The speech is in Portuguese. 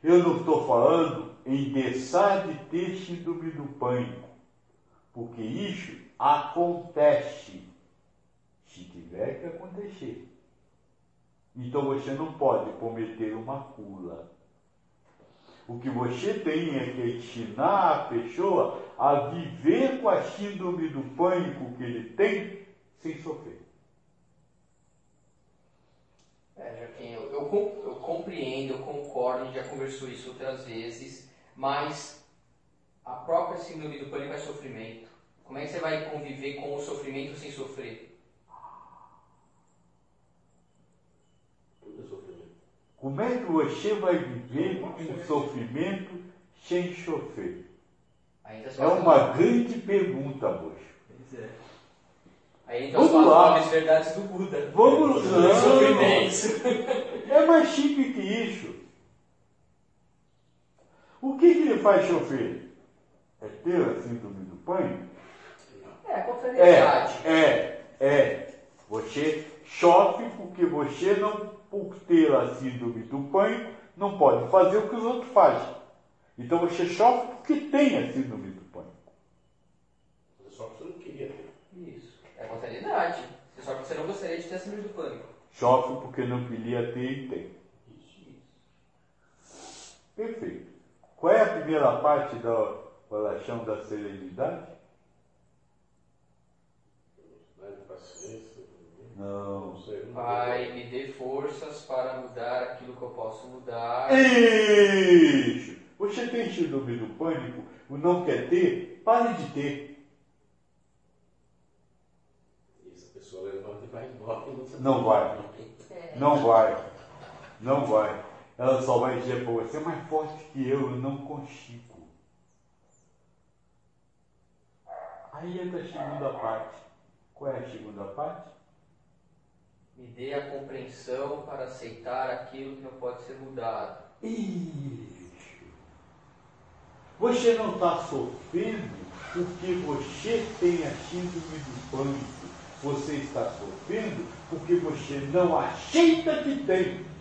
Eu não estou falando em deixar de ter síndrome do pânico, porque isso acontece, se tiver que acontecer. Então você não pode cometer uma cura. O que você tem é que ensinar a pessoa a viver com a síndrome do pânico que ele tem sem sofrer. Joaquim, eu compreendo, eu concordo, a gente já conversou isso outras vezes, mas a própria síndrome do pânico é sofrimento. Como é que você vai conviver com o sofrimento sem sofrer? Como é que você vai viver com o sofrimento sem sofrer? É uma grande pergunta, moço. Pois é. Aí entra as 9 verdades do Buda. Vamos lá. Sofrimentos. É mais simples que isso. O que ele faz sofrer? É ter a síndrome do pânico? É a contrariedade. Você sofre porque você não, por ter a síndrome do pânico, não pode fazer o que os outros fazem. Então você sofre porque tem a síndrome do pânico. Você sofre porque você não queria ter. Isso. É a contrariedade. Você sofre porque você não gostaria de ter a síndrome do pânico. Sofre porque não queria ter e tem. Isso. Perfeito. Qual é a primeira parte da oração da serenidade? Paciência. Não. Pai, me dê forças para mudar aquilo que eu posso mudar. Isso! Você tem síndrome do pânico, o não quer ter, pare de ter. E essa pessoa levanta e vai embora. Não vai. Não vai. Não vai. Ela só vai dizer para você, é mais forte que eu não consigo. Aí entra a segunda parte. Qual é a segunda parte? Me dê a compreensão para aceitar aquilo que não pode ser mudado. Isso. Você não está sofrendo porque você tem a síndrome do pânico. Você está sofrendo porque você não aceita que tem.